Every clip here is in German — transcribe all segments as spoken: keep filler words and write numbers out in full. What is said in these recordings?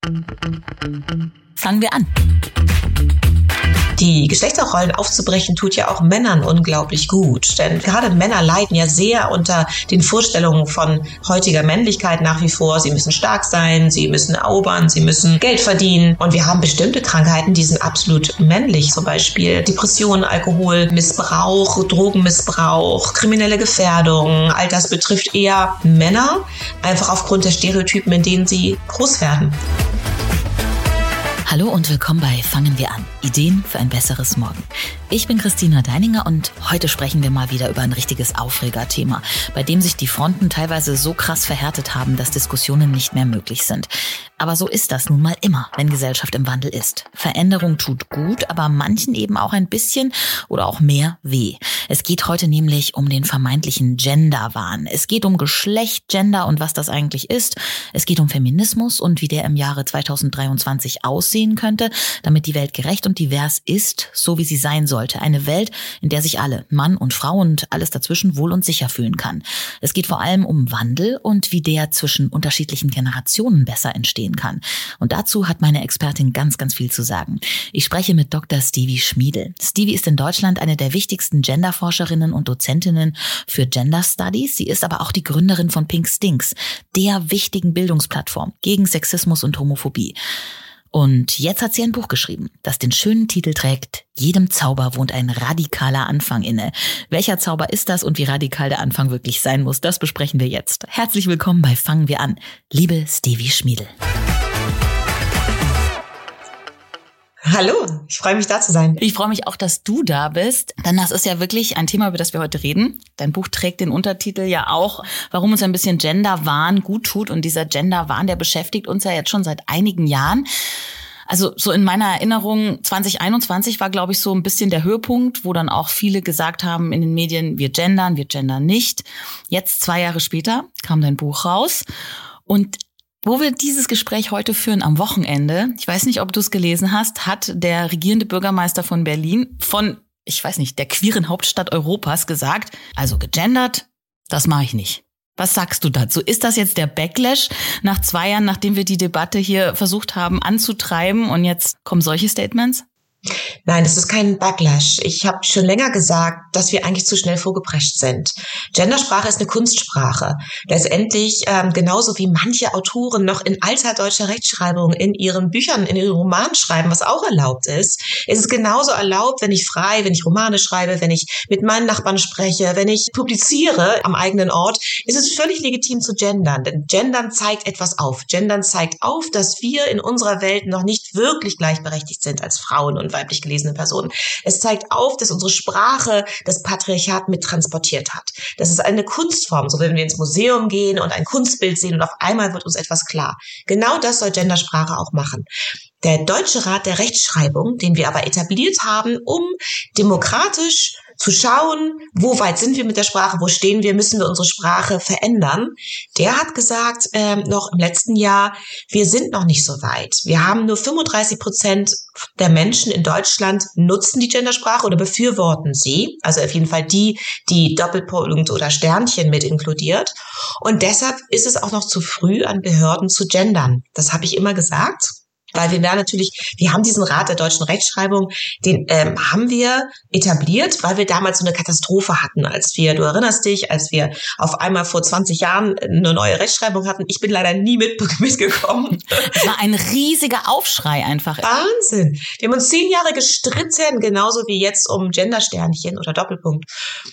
Fangen wir an. Die Geschlechterrollen aufzubrechen tut ja auch Männern unglaublich gut. Denn gerade Männer leiden ja sehr unter den Vorstellungen von heutiger Männlichkeit nach wie vor. Sie müssen stark sein, sie müssen erobern, sie müssen Geld verdienen. Und wir haben bestimmte Krankheiten, die sind absolut männlich. Zum Beispiel Depressionen, Alkoholmissbrauch, Drogenmissbrauch, kriminelle Gefährdung. All das betrifft eher Männer, einfach aufgrund der Stereotypen, in denen sie groß werden. Hallo und willkommen bei Fangen wir an. Ideen für ein besseres Morgen. Ich bin Christina Deininger und heute sprechen wir mal wieder über ein richtiges Aufregerthema, bei dem sich die Fronten teilweise so krass verhärtet haben, dass Diskussionen nicht mehr möglich sind. Aber so ist das nun mal immer, wenn Gesellschaft im Wandel ist. Veränderung tut gut, aber manchen eben auch ein bisschen oder auch mehr weh. Es geht heute nämlich um den vermeintlichen Genderwahn. Es geht um Geschlecht, Gender und was das eigentlich ist. Es geht um Feminismus und wie der im Jahre zweitausenddreiundzwanzig aussehen könnte, damit die Welt gerecht und divers ist, so wie sie sein sollte. Eine Welt, in der sich alle, Mann und Frau und alles dazwischen, wohl und sicher fühlen kann. Es geht vor allem um Wandel und wie der zwischen unterschiedlichen Generationen besser entstehen kann. Und dazu hat meine Expertin ganz, ganz viel zu sagen. Ich spreche mit Doktor Stevie Schmiedel. Stevie ist in Deutschland eine der wichtigsten Genderforscherinnen und Dozentinnen für Gender Studies. Sie ist aber auch die Gründerin von Pink Stinks, der wichtigen Bildungsplattform gegen Sexismus und Homophobie. Und jetzt hat sie ein Buch geschrieben, das den schönen Titel trägt: Jedem Zauber wohnt ein radikaler Anfang inne. Welcher Zauber ist das und wie radikal der Anfang wirklich sein muss, das besprechen wir jetzt. Herzlich willkommen bei Fangen wir an, liebe Stevie Schmiedel. Hallo, ich freue mich, da zu sein. Ich freue mich auch, dass du da bist, denn das ist ja wirklich ein Thema, über das wir heute reden. Dein Buch trägt den Untertitel ja auch, warum uns ein bisschen Genderwahn gut tut. Und dieser Genderwahn, der beschäftigt uns ja jetzt schon seit einigen Jahren. Also so in meiner Erinnerung, zwanzig einundzwanzig war, glaube ich, so ein bisschen der Höhepunkt, wo dann auch viele gesagt haben in den Medien, wir gendern, wir gendern nicht. Jetzt, zwei Jahre später, kam dein Buch raus. Und wo wir dieses Gespräch heute führen am Wochenende, ich weiß nicht, ob du es gelesen hast, hat der regierende Bürgermeister von Berlin von, ich weiß nicht, der queeren Hauptstadt Europas gesagt, also gegendert, das mache ich nicht. Was sagst du dazu? Ist das jetzt der Backlash nach zwei Jahren, nachdem wir die Debatte hier versucht haben anzutreiben und jetzt kommen solche Statements? Nein, das ist kein Backlash. Ich habe schon länger gesagt, dass wir eigentlich zu schnell vorgeprescht sind. Gendersprache ist eine Kunstsprache. Letztendlich ähm, genauso wie manche Autoren noch in alter deutscher Rechtschreibung in ihren Büchern, in ihren Romanen schreiben, was auch erlaubt ist, ist es genauso erlaubt, wenn ich frei, wenn ich Romane schreibe, wenn ich mit meinen Nachbarn spreche, wenn ich publiziere am eigenen Ort, ist es völlig legitim zu gendern. Denn Gendern zeigt etwas auf. Gendern zeigt auf, dass wir in unserer Welt noch nicht wirklich gleichberechtigt sind als Frauen und weiblich gelesene Personen. Es zeigt auf, dass unsere Sprache das Patriarchat mittransportiert hat. Das ist eine Kunstform, so wenn wir ins Museum gehen und ein Kunstbild sehen und auf einmal wird uns etwas klar. Genau das soll Gendersprache auch machen. Der Deutsche Rat der Rechtschreibung, den wir aber etabliert haben, um demokratisch zu schauen, wo weit sind wir mit der Sprache, wo stehen wir, müssen wir unsere Sprache verändern. Der hat gesagt, äh, noch im letzten Jahr, wir sind noch nicht so weit. Wir haben nur fünfunddreißig Prozent der Menschen in Deutschland nutzen die Gendersprache oder befürworten sie. Also auf jeden Fall die, die Doppelpunkt oder Sternchen mit inkludiert. Und deshalb ist es auch noch zu früh, an Behörden zu gendern. Das habe ich immer gesagt. Weil wir da natürlich, wir haben diesen Rat der deutschen Rechtschreibung, den ähm, haben wir etabliert, weil wir damals so eine Katastrophe hatten, als wir, du erinnerst dich, als wir auf einmal vor zwanzig Jahren eine neue Rechtschreibung hatten. Ich bin leider nie mit, mitgekommen. Es war ein riesiger Aufschrei einfach. Wahnsinn. Wir haben uns zehn Jahre gestritten, genauso wie jetzt um Gendersternchen oder Doppelpunkt.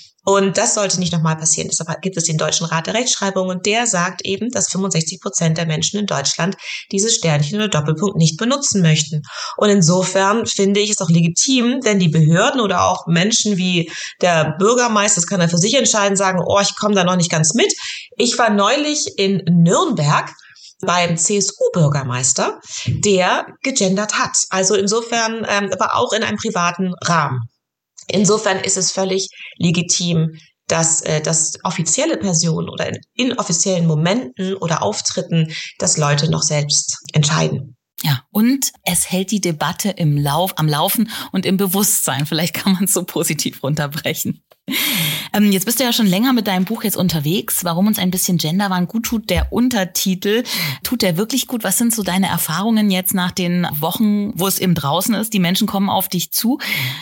Und das sollte nicht nochmal passieren. Deshalb gibt es den Deutschen Rat der Rechtschreibung und der sagt eben, dass fünfundsechzig Prozent der Menschen in Deutschland dieses Sternchen oder Doppelpunkt nicht benutzen möchten. Und insofern finde ich es auch legitim, wenn die Behörden oder auch Menschen wie der Bürgermeister, das kann er für sich entscheiden, sagen, oh, ich komme da noch nicht ganz mit. Ich war neulich in Nürnberg beim C S U-Bürgermeister, der gegendert hat. Also insofern, ähm, aber auch in einem privaten Rahmen. Insofern ist es völlig legitim, dass, äh, dass offizielle Personen oder in inoffiziellen Momenten oder Auftritten, dass Leute noch selbst entscheiden. Ja, und es hält die Debatte im Lauf, am Laufen und im Bewusstsein. Vielleicht kann man es so positiv runterbrechen. Ähm, jetzt bist du ja schon länger mit deinem Buch jetzt unterwegs. Warum uns ein bisschen Genderwahn gut tut, der Untertitel. Tut der wirklich gut? Was sind so deine Erfahrungen jetzt nach den Wochen, wo es eben draußen ist? Die Menschen kommen auf dich zu.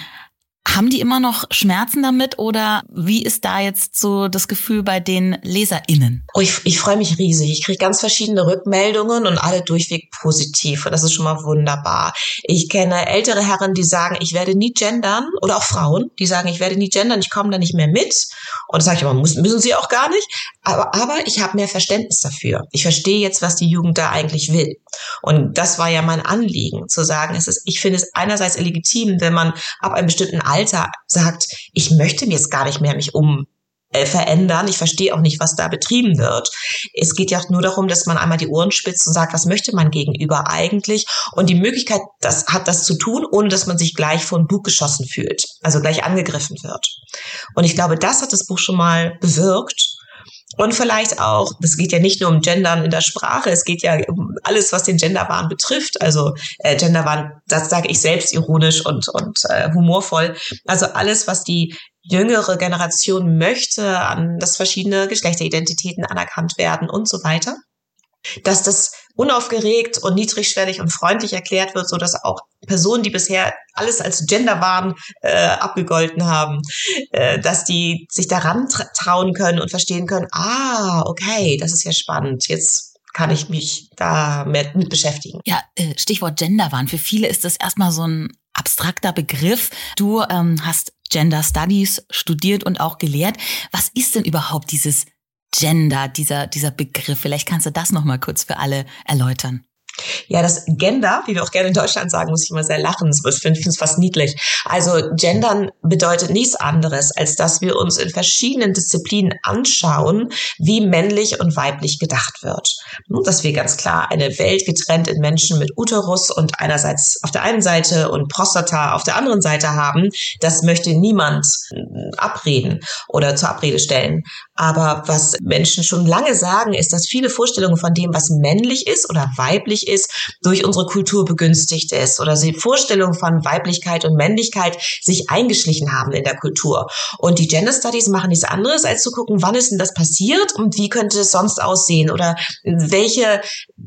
Haben die immer noch Schmerzen damit oder wie ist da jetzt so das Gefühl bei den LeserInnen? Oh, ich, ich freue mich riesig. Ich kriege ganz verschiedene Rückmeldungen und alle durchweg positiv. Und das ist schon mal wunderbar. Ich kenne ältere Herren, die sagen, ich werde nie gendern, oder auch Frauen, die sagen, ich werde nie gendern, ich komme da nicht mehr mit. Und das sage ich immer, müssen, müssen sie auch gar nicht. Aber, aber ich habe mehr Verständnis dafür. Ich verstehe jetzt, was die Jugend da eigentlich will. Und das war ja mein Anliegen, zu sagen, es ist, ich finde es einerseits illegitim, wenn man ab einem bestimmten Alter sagt, ich möchte mir jetzt gar nicht mehr mich um äh, verändern. Ich verstehe auch nicht, was da betrieben wird. Es geht ja auch nur darum, dass man einmal die Ohren spitzt und sagt, was möchte man gegenüber eigentlich? Und die Möglichkeit, das hat das zu tun, ohne dass man sich gleich vor den Bug geschossen fühlt, also gleich angegriffen wird. Und ich glaube, das hat das Buch schon mal bewirkt. Und vielleicht auch, es geht ja nicht nur um Gendern in der Sprache, es geht ja um alles, was den Genderwahn betrifft. Also äh, Genderwahn, das sage ich selbst ironisch und, und äh, humorvoll. Also alles, was die jüngere Generation möchte, an dass verschiedene Geschlechteridentitäten anerkannt werden und so weiter. Dass das unaufgeregt und niedrigschwellig und freundlich erklärt wird, so dass auch Personen, die bisher alles als Genderwahn äh, abgegolten haben, äh, dass die sich daran tra- trauen können und verstehen können, ah, okay, das ist ja spannend, jetzt kann ich mich da mit, mit beschäftigen. Ja, äh, Stichwort Genderwahn. Für viele ist das erstmal so ein abstrakter Begriff. Du ähm, hast Gender Studies studiert und auch gelehrt. Was ist denn überhaupt dieses Gender, dieser, dieser Begriff? Vielleicht kannst du das noch mal kurz für alle erläutern. Ja, das Gender, wie wir auch gerne in Deutschland sagen, muss ich immer sehr lachen. Ich finde es fast niedlich. Also Gendern bedeutet nichts anderes, als dass wir uns in verschiedenen Disziplinen anschauen, wie männlich und weiblich gedacht wird. Dass wir ganz klar eine Welt getrennt in Menschen mit Uterus und einerseits auf der einen Seite und Prostata auf der anderen Seite haben, das möchte niemand abreden oder zur Abrede stellen. Aber was Menschen schon lange sagen, ist, dass viele Vorstellungen von dem, was männlich ist oder weiblich ist, durch unsere Kultur begünstigt ist oder die Vorstellung von Weiblichkeit und Männlichkeit sich eingeschlichen haben in der Kultur. Und die Gender Studies machen nichts anderes, als zu gucken, wann ist denn das passiert und wie könnte es sonst aussehen oder welche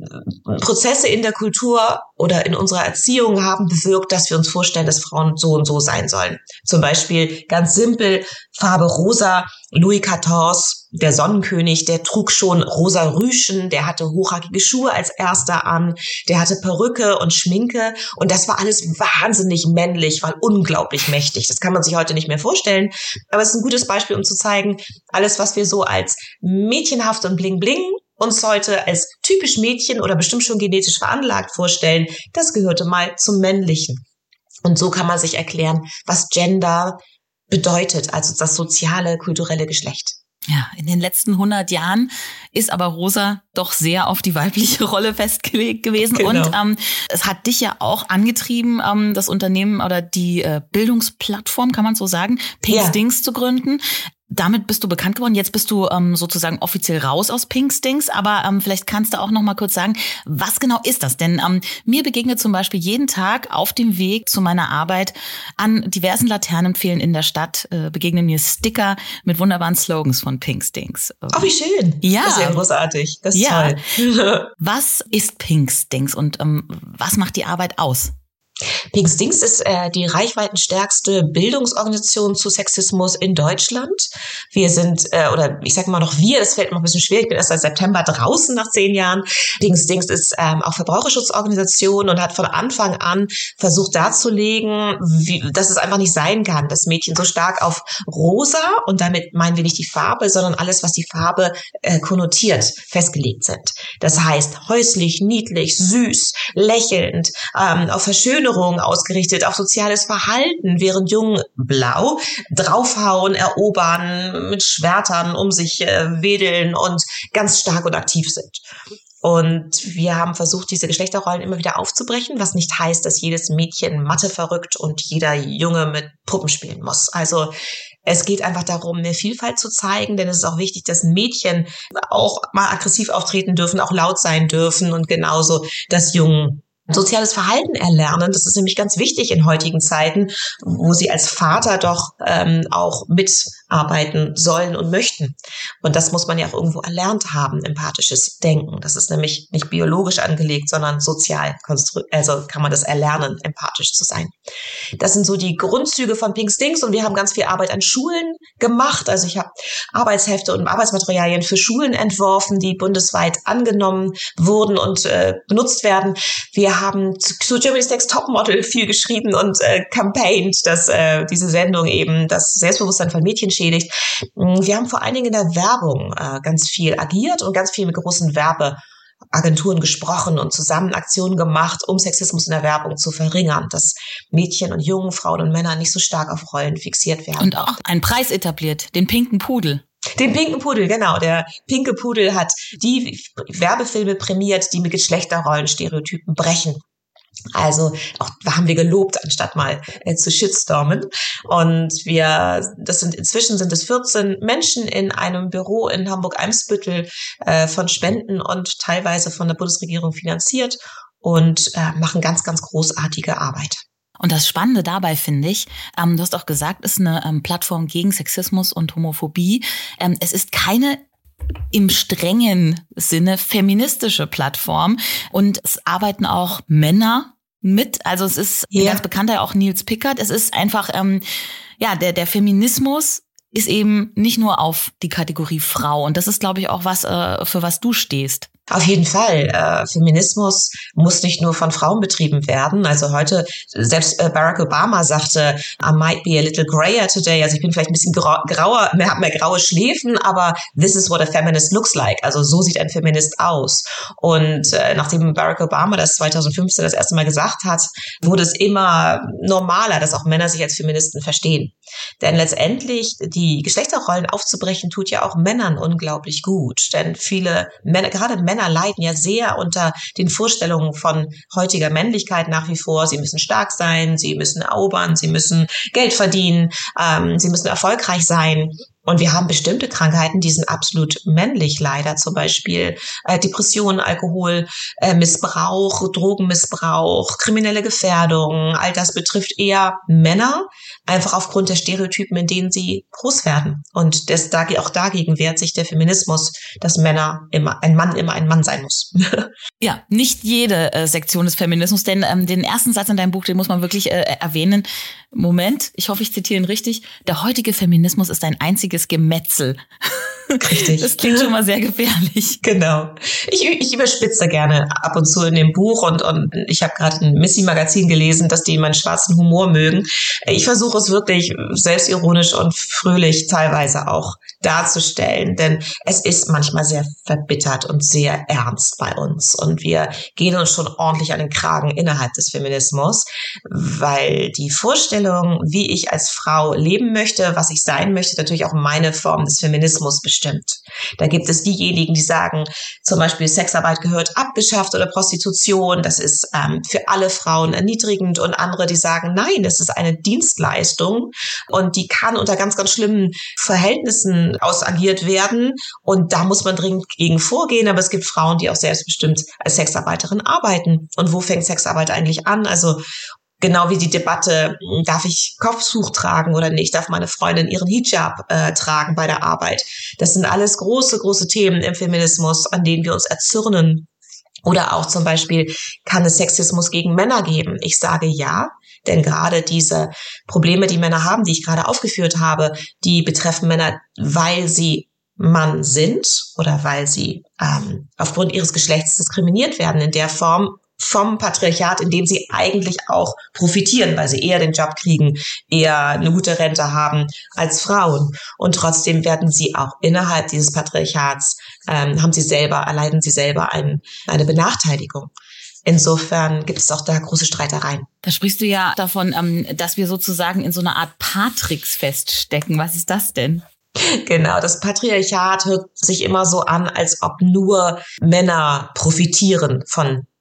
Prozesse in der Kultur oder in unserer Erziehung haben bewirkt, dass wir uns vorstellen, dass Frauen so und so sein sollen. Zum Beispiel ganz simpel Farbe rosa. Louis der vierzehnte, der Sonnenkönig, der trug schon rosa Rüschen, der hatte hochhackige Schuhe als erster an, der hatte Perücke und Schminke und das war alles wahnsinnig männlich, war unglaublich mächtig. Das kann man sich heute nicht mehr vorstellen, aber es ist ein gutes Beispiel, um zu zeigen, alles, was wir so als mädchenhaft und bling bling uns heute als typisch Mädchen oder bestimmt schon genetisch veranlagt vorstellen, das gehörte mal zum Männlichen. Und so kann man sich erklären, was Gender bedeutet, also das soziale, kulturelle Geschlecht. Ja, in den letzten hundert Jahren ist aber Rosa doch sehr auf die weibliche Rolle festgelegt gewesen. Genau. Und ähm, es hat dich ja auch angetrieben, ähm, das Unternehmen oder die äh, Bildungsplattform, kann man so sagen, Pink Stings ja. zu gründen. Damit bist du bekannt geworden. Jetzt bist du ähm, sozusagen offiziell raus aus Pink Stings. Aber ähm, vielleicht kannst du auch noch mal kurz sagen, was genau ist das? Denn ähm, mir begegnet zum Beispiel jeden Tag auf dem Weg zu meiner Arbeit an diversen Laternenpfählen in der Stadt äh, begegnen mir Sticker mit wunderbaren Slogans von Pink Stings. Oh, wie schön. Ja. Das ist ja großartig. Das ist ja. toll. Was ist Pink Stings und ähm, was macht die Arbeit aus? Pink Stings ist äh, die reichweitenstärkste Bildungsorganisation zu Sexismus in Deutschland. Wir sind, äh, oder ich sage mal noch wir, das fällt mir ein bisschen schwer, ich bin erst seit September draußen nach zehn Jahren. Pink Stings ist ähm, auch Verbraucherschutzorganisation und hat von Anfang an versucht darzulegen, wie, dass es einfach nicht sein kann, dass Mädchen so stark auf rosa, und damit meinen wir nicht die Farbe, sondern alles, was die Farbe äh, konnotiert, festgelegt sind. Das heißt häuslich, niedlich, süß, lächelnd, ähm, auf Verschönerung ausgerichtet, auf soziales Verhalten, während Jungen blau draufhauen, erobern, mit Schwertern um sich äh, wedeln und ganz stark und aktiv sind. Und wir haben versucht, diese Geschlechterrollen immer wieder aufzubrechen, was nicht heißt, dass jedes Mädchen Mathe verrückt und jeder Junge mit Puppen spielen muss. Also es geht einfach darum, mehr Vielfalt zu zeigen, denn es ist auch wichtig, dass Mädchen auch mal aggressiv auftreten dürfen, auch laut sein dürfen und genauso, dass Jungen soziales Verhalten erlernen. Das ist nämlich ganz wichtig in heutigen Zeiten, wo sie als Vater doch ähm, auch mit arbeiten sollen und möchten. Und das muss man ja auch irgendwo erlernt haben, empathisches Denken. Das ist nämlich nicht biologisch angelegt, sondern sozial konstruiert. Also kann man das erlernen, empathisch zu sein. Das sind so die Grundzüge von Pink Stinks und wir haben ganz viel Arbeit an Schulen gemacht. Also ich habe Arbeitshefte und Arbeitsmaterialien für Schulen entworfen, die bundesweit angenommen wurden und äh, benutzt werden. Wir haben zu Germany's Next Topmodel viel geschrieben und äh, campaigned, dass äh, diese Sendung eben das Selbstbewusstsein von Mädchen schädigt. Wir haben vor allen Dingen in der Werbung äh, ganz viel agiert und ganz viel mit großen Werbeagenturen gesprochen und zusammen Aktionen gemacht, um Sexismus in der Werbung zu verringern, dass Mädchen und Jungen, Frauen und Männer nicht so stark auf Rollen fixiert werden. Und auch einen Preis etabliert, den pinken Pudel. Den pinken Pudel, genau. Der pinke Pudel hat die Werbefilme prämiert, die mit Geschlechterrollenstereotypen brechen. Also auch haben wir gelobt, anstatt mal äh, zu shitstormen. Und wir, das sind inzwischen sind es vierzehn Menschen in einem Büro in Hamburg-Eimsbüttel äh, von Spenden und teilweise von der Bundesregierung finanziert und äh, machen ganz, ganz großartige Arbeit. Und das Spannende dabei finde ich, ähm, du hast auch gesagt, ist eine ähm, Plattform gegen Sexismus und Homophobie. Ähm, es ist keine im strengen Sinne feministische Plattform und es arbeiten auch Männer mit. Also es ist ja. ganz bekannter auch Nils Pickert. Es ist einfach, ähm, ja, der, der Feminismus ist eben nicht nur auf die Kategorie Frau. Und das ist, glaube ich, auch was, äh, für was du stehst. Auf jeden Fall. Äh, Feminismus muss nicht nur von Frauen betrieben werden. Also heute, selbst äh, Barack Obama sagte, I might be a little grayer today. Also ich bin vielleicht ein bisschen grau, grauer, mehr, habe mehr graue Schläfen, aber this is what a feminist looks like. Also so sieht ein Feminist aus. Und äh, nachdem Barack Obama das zweitausendfünfzehn das erste Mal gesagt hat, wurde es immer normaler, dass auch Männer sich als Feministen verstehen. Denn letztendlich die Geschlechterrollen aufzubrechen, tut ja auch Männern unglaublich gut. Denn viele Männer, gerade Männer, leiden ja sehr unter den Vorstellungen von heutiger Männlichkeit nach wie vor. Sie müssen stark sein, sie müssen erobern, sie müssen Geld verdienen, ähm, sie müssen erfolgreich sein. Und wir haben bestimmte Krankheiten, die sind absolut männlich leider, zum Beispiel äh, Depressionen, Alkohol, äh, Missbrauch, Drogenmissbrauch, kriminelle Gefährdung. All das betrifft eher Männer, einfach aufgrund der Stereotypen, in denen sie groß werden. Und das, auch dagegen wehrt sich der Feminismus, dass Männer immer, ein Mann immer ein Mann sein muss. Ja, nicht jede äh, Sektion des Feminismus, denn ähm, den ersten Satz in deinem Buch, den muss man wirklich äh, erwähnen. Moment, ich hoffe, ich zitiere ihn richtig. Der heutige Feminismus ist ein einziges Gemetzel. Richtig. Das klingt schon mal sehr gefährlich. Genau. Ich, ich überspitze gerne ab und zu in dem Buch und, und ich habe gerade ein Missy-Magazin gelesen, dass die meinen schwarzen Humor mögen. Ich versuche es wirklich selbstironisch und fröhlich teilweise auch darzustellen, denn es ist manchmal sehr verbittert und sehr ernst bei uns und wir gehen uns schon ordentlich an den Kragen innerhalb des Feminismus, weil die Vorstellung, wie ich als Frau leben möchte, was ich sein möchte, natürlich auch meine Form des Feminismus bestimmt. Da gibt es diejenigen, die sagen, zum Beispiel Sexarbeit gehört abgeschafft oder Prostitution, das ist ähm, für alle Frauen erniedrigend und andere, die sagen, nein, das ist eine Dienstleistung und die kann unter ganz, ganz schlimmen Verhältnissen ausagiert werden und da muss man dringend gegen vorgehen, aber es gibt Frauen, die auch selbstbestimmt als Sexarbeiterin arbeiten. Und wo fängt Sexarbeit eigentlich an? Also genau wie die Debatte, darf ich Kopftuch tragen oder nicht? Darf meine Freundin ihren Hijab äh, tragen bei der Arbeit? Das sind alles große, große Themen im Feminismus, an denen wir uns erzürnen. Oder auch zum Beispiel, kann es Sexismus gegen Männer geben? Ich sage ja, denn gerade diese Probleme, die Männer haben, die ich gerade aufgeführt habe, die betreffen Männer, weil sie Mann sind oder weil sie ähm, aufgrund ihres Geschlechts diskriminiert werden in der Form vom Patriarchat, in dem sie eigentlich auch profitieren, weil sie eher den Job kriegen, eher eine gute Rente haben als Frauen. Und trotzdem werden sie auch innerhalb dieses Patriarchats, ähm, haben sie selber, erleiden sie selber ein, eine Benachteiligung. Insofern gibt es auch da große Streitereien. Da sprichst du ja davon, dass wir sozusagen in so einer Art Patrix feststecken. Was ist das denn? Genau, das Patriarchat hört sich immer so an, als ob nur Männer profitieren von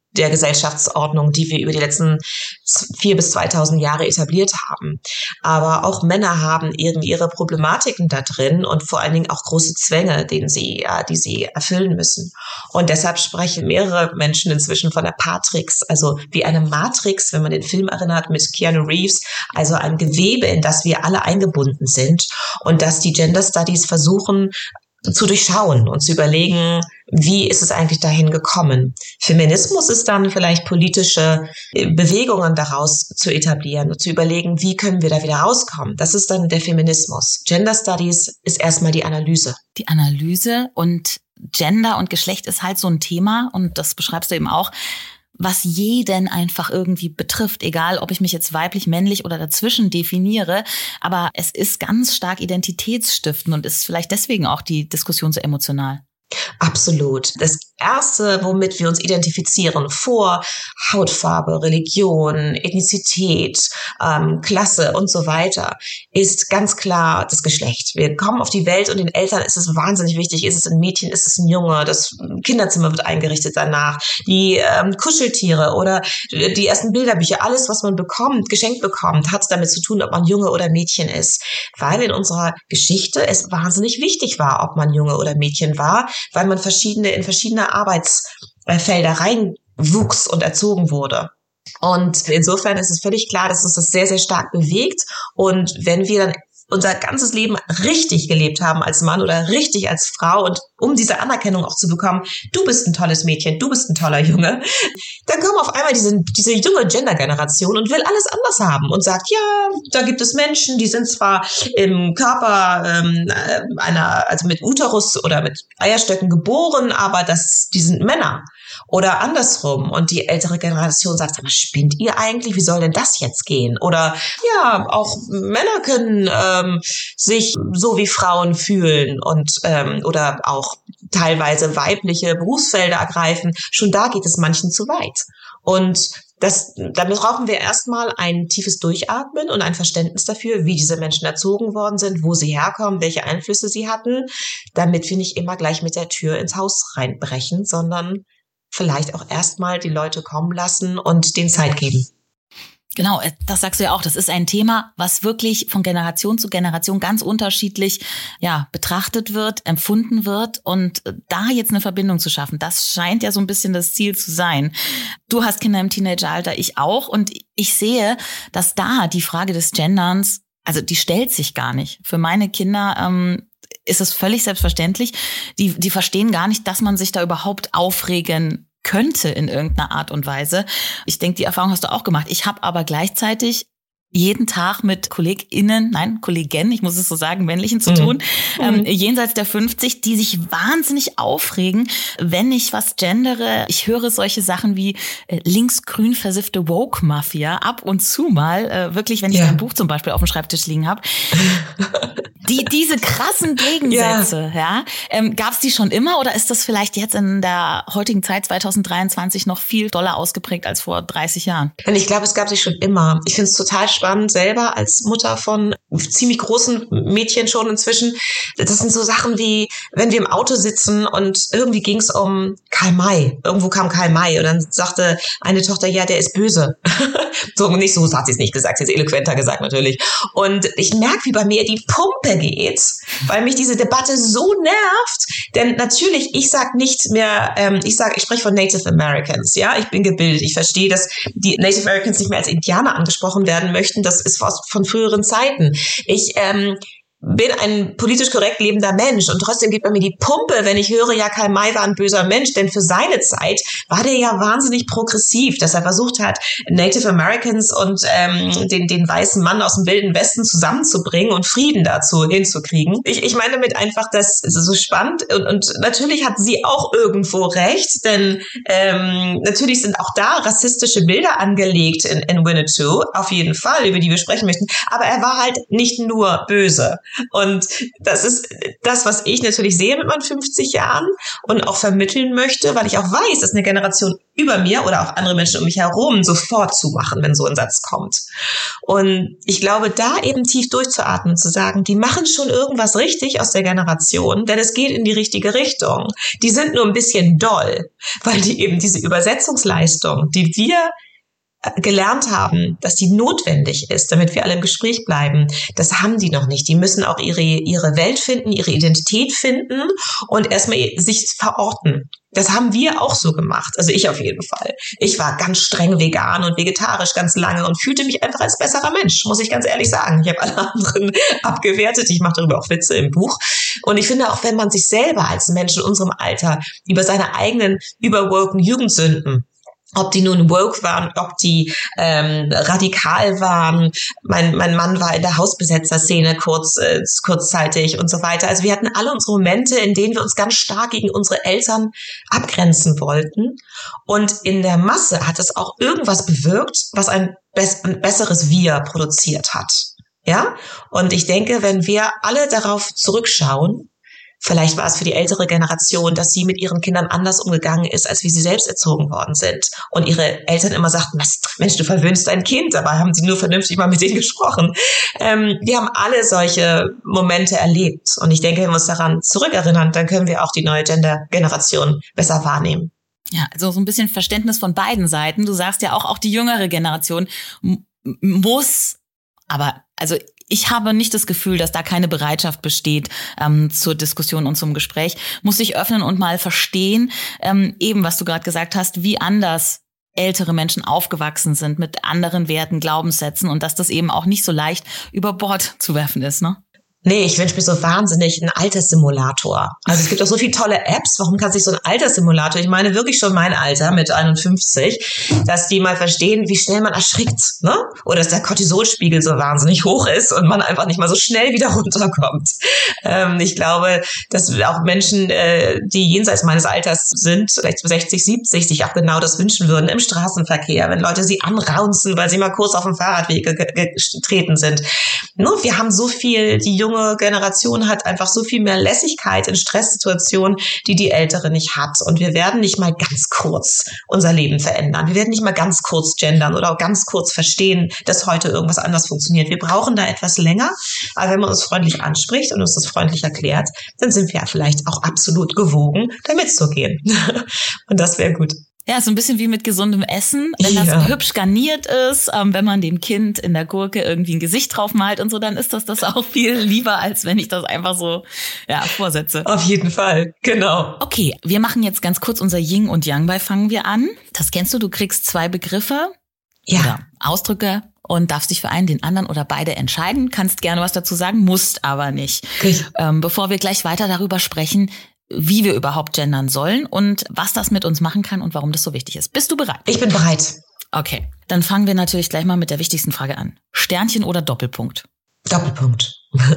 der Gesellschaftsordnung, die wir über die letzten vier bis zweitausend Jahre etabliert haben. Aber auch Männer haben irgendwie ihre Problematiken da drin und vor allen Dingen auch große Zwänge, denen sie, ja, die sie erfüllen müssen. Und deshalb sprechen mehrere Menschen inzwischen von der Patrix, also wie eine Matrix, wenn man den Film erinnert mit Keanu Reeves, also ein Gewebe, in das wir alle eingebunden sind und dass die Gender Studies versuchen, zu durchschauen und zu überlegen, wie ist es eigentlich dahin gekommen. Feminismus ist dann vielleicht politische Bewegungen daraus zu etablieren und zu überlegen, wie können wir da wieder rauskommen. Das ist dann der Feminismus. Gender Studies ist erstmal die Analyse. Die Analyse und Gender und Geschlecht ist halt so ein Thema und das beschreibst du eben auch, was jeden einfach irgendwie betrifft, egal ob ich mich jetzt weiblich, männlich oder dazwischen definiere, aber es ist ganz stark identitätsstiftend und ist vielleicht deswegen auch die Diskussion so emotional. Absolut. Das Erste, womit wir uns identifizieren, vor Hautfarbe, Religion, Ethnizität, ähm, Klasse und so weiter, ist ganz klar das Geschlecht. Wir kommen auf die Welt und den Eltern ist es wahnsinnig wichtig, ist es ein Mädchen, ist es ein Junge, das Kinderzimmer wird eingerichtet danach, die ähm, Kuscheltiere oder die ersten Bilderbücher, alles, was man bekommt, geschenkt bekommt, hat damit zu tun, ob man Junge oder Mädchen ist. Weil in unserer Geschichte es wahnsinnig wichtig war, ob man Junge oder Mädchen war, weil man verschiedene in verschiedene Arbeitsfelder reinwuchs und erzogen wurde. Und insofern ist es völlig klar, dass uns das sehr, sehr stark bewegt. Und wenn wir dann unser ganzes Leben richtig gelebt haben als Mann oder richtig als Frau und um diese Anerkennung auch zu bekommen, du bist ein tolles Mädchen, du bist ein toller Junge, dann kommt auf einmal diese, diese junge Gender-Generation und will alles anders haben und sagt, ja, da gibt es Menschen, die sind zwar im Körper ähm, einer, also mit Uterus oder mit Eierstöcken geboren, aber das, die sind Männer. Oder andersrum. Und die ältere Generation sagt, sag mal, spinnt ihr eigentlich? Wie soll denn das jetzt gehen? Oder ja, auch Männer können ähm, sich so wie Frauen fühlen und ähm, oder auch teilweise weibliche Berufsfelder ergreifen. Schon da geht es manchen zu weit. Und das, damit brauchen wir erstmal ein tiefes Durchatmen und ein Verständnis dafür, wie diese Menschen erzogen worden sind, wo sie herkommen, welche Einflüsse sie hatten, damit wir nicht immer gleich mit der Tür ins Haus reinbrechen, sondern vielleicht auch erstmal die Leute kommen lassen und denen Zeit geben. Genau, das sagst du ja auch. Das ist ein Thema, was wirklich von Generation zu Generation ganz unterschiedlich, ja, betrachtet wird, empfunden wird. Und da jetzt eine Verbindung zu schaffen, das scheint ja so ein bisschen das Ziel zu sein. Du hast Kinder im Teenageralter, ich auch. Und ich sehe, dass da die Frage des Genderns, also die stellt sich gar nicht. Für meine Kinder ähm, ist es völlig selbstverständlich. Die, die verstehen gar nicht, dass man sich da überhaupt aufregen könnte in irgendeiner Art und Weise. Ich denke, die Erfahrung hast du auch gemacht. Ich habe aber gleichzeitig jeden Tag mit KollegInnen, nein, Kollegen, ich muss es so sagen, männlichen zu tun, mhm. ähm, jenseits der fünfzig, die sich wahnsinnig aufregen, wenn ich was gendere. Ich höre solche Sachen wie äh, linksgrün versiffte Woke-Mafia ab und zu mal, äh, wirklich, wenn ich ja. ein Buch zum Beispiel auf dem Schreibtisch liegen habe. Die, diese krassen Gegensätze, ja, ja ähm, gab es die schon immer oder ist das vielleicht jetzt in der heutigen Zeit zwanzig dreiundzwanzig noch viel doller ausgeprägt als vor dreißig Jahren? Und ich glaube, es gab sie schon immer. Ich finde es total spannend, selber als Mutter von ziemlich großen Mädchen schon inzwischen. Das sind so Sachen wie, wenn wir im Auto sitzen und irgendwie ging es um Karl May. Irgendwo kam Karl May und dann sagte eine Tochter, ja, der ist böse. So, nicht so hat sie es nicht gesagt, sie hat es eloquenter gesagt natürlich. Und ich merke, wie bei mir die Pumpe geht, weil mich diese Debatte so nervt. Denn natürlich, ich sage nicht mehr, ähm, ich sage, ich spreche von Native Americans, ja, ich bin gebildet, ich verstehe, dass die Native Americans nicht mehr als Indianer angesprochen werden möchten, das ist aus, von früheren Zeiten. Ich ähm, bin ein politisch korrekt lebender Mensch und trotzdem geht bei mir die Pumpe, wenn ich höre, ja, Karl May war ein böser Mensch, denn für seine Zeit war der ja wahnsinnig progressiv, dass er versucht hat, Native Americans und ähm, den, den weißen Mann aus dem Wilden Westen zusammenzubringen und Frieden dazu hinzukriegen. Ich, ich meine damit einfach, das ist so spannend und, und natürlich hat sie auch irgendwo recht, denn ähm, natürlich sind auch da rassistische Bilder angelegt in, in Winnetou, auf jeden Fall, über die wir sprechen möchten, aber er war halt nicht nur böse. Und das ist das, was ich natürlich sehe mit meinen fünfzig Jahren und auch vermitteln möchte, weil ich auch weiß, dass eine Generation über mir oder auch andere Menschen um mich herum sofort zumachen, wenn so ein Satz kommt. Und ich glaube, da eben tief durchzuatmen, zu sagen, die machen schon irgendwas richtig aus der Generation, denn es geht in die richtige Richtung. Die sind nur ein bisschen doll, weil die eben diese Übersetzungsleistung, die wir gelernt haben, dass die notwendig ist, damit wir alle im Gespräch bleiben, das haben die noch nicht. Die müssen auch ihre ihre Welt finden, ihre Identität finden und erstmal sich verorten. Das haben wir auch so gemacht, also ich auf jeden Fall. Ich war ganz streng vegan und vegetarisch ganz lange und fühlte mich einfach als besserer Mensch, muss ich ganz ehrlich sagen. Ich habe alle anderen abgewertet, ich mache darüber auch Witze im Buch. Und ich finde auch, wenn man sich selber als Mensch in unserem Alter über seine eigenen überwoken Jugendsünden, ob die nun woke waren, ob die ähm, radikal waren. Mein mein Mann war in der Hausbesetzerszene kurz äh, kurzzeitig und so weiter. Also wir hatten alle unsere Momente, in denen wir uns ganz stark gegen unsere Eltern abgrenzen wollten. Und in der Masse hat es auch irgendwas bewirkt, was ein, bess- ein besseres Wir produziert hat. Ja? Und ich denke, wenn wir alle darauf zurückschauen, vielleicht war es für die ältere Generation, dass sie mit ihren Kindern anders umgegangen ist, als wie sie selbst erzogen worden sind. Und ihre Eltern immer sagten, was, Mensch, du verwöhnst dein Kind. Dabei haben sie nur vernünftig mal mit denen gesprochen. Ähm, wir haben alle solche Momente erlebt. Und ich denke, wenn wir uns daran zurückerinnern, dann können wir auch die neue Gender-Generation besser wahrnehmen. Ja, also so ein bisschen Verständnis von beiden Seiten. Du sagst ja auch, auch die jüngere Generation m- muss, aber also ich habe nicht das Gefühl, dass da keine Bereitschaft besteht ähm, zur Diskussion und zum Gespräch. Muss sich öffnen und mal verstehen, ähm, eben was du gerade gesagt hast, wie anders ältere Menschen aufgewachsen sind mit anderen Werten, Glaubenssätzen und dass das eben auch nicht so leicht über Bord zu werfen ist, ne? Nee, ich wünsche mir so wahnsinnig einen Alterssimulator. Also es gibt auch so viele tolle Apps. Warum kann sich so ein Alterssimulator, ich meine wirklich schon mein Alter mit einundfünfzig, dass die mal verstehen, wie schnell man erschrickt, ne? Oder dass der Cortisolspiegel so wahnsinnig hoch ist und man einfach nicht mal so schnell wieder runterkommt. Ähm, ich glaube, dass auch Menschen, äh, die jenseits meines Alters sind, vielleicht sechzig, siebzig, sich auch genau das wünschen würden im Straßenverkehr, wenn Leute sie anraunzen, weil sie mal kurz auf dem Fahrradweg getreten sind. Nur, wir haben so viel, die junge Generation hat einfach so viel mehr Lässigkeit in Stresssituationen, die die ältere nicht hat. Und wir werden nicht mal ganz kurz unser Leben verändern. Wir werden nicht mal ganz kurz gendern oder auch ganz kurz verstehen, dass heute irgendwas anders funktioniert. Wir brauchen da etwas länger. Aber wenn man uns freundlich anspricht und uns das freundlich erklärt, dann sind wir ja vielleicht auch absolut gewogen, da mitzugehen. Und das wäre gut. Ja, so ein bisschen wie mit gesundem Essen. Wenn das ja hübsch garniert ist, ähm, wenn man dem Kind in der Gurke irgendwie ein Gesicht drauf malt und so, dann ist das das auch viel lieber, als wenn ich das einfach so ja vorsetze. Auf jeden Fall, genau. Okay, wir machen jetzt ganz kurz unser Yin und Yang bei Fangen wir an. Das kennst du, du kriegst zwei Begriffe ja. oder Ausdrücke und darfst dich für einen, den anderen oder beide entscheiden. Kannst gerne was dazu sagen, musst aber nicht. Okay. Ähm, bevor wir gleich weiter darüber sprechen, wie wir überhaupt gendern sollen und was das mit uns machen kann und warum das so wichtig ist. Bist du bereit? Ich bin bereit. Okay, dann fangen wir natürlich gleich mal mit der wichtigsten Frage an. Sternchen oder Doppelpunkt? Doppelpunkt.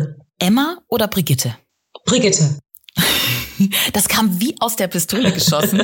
Emma oder Brigitte? Brigitte. Das kam wie aus der Pistole geschossen.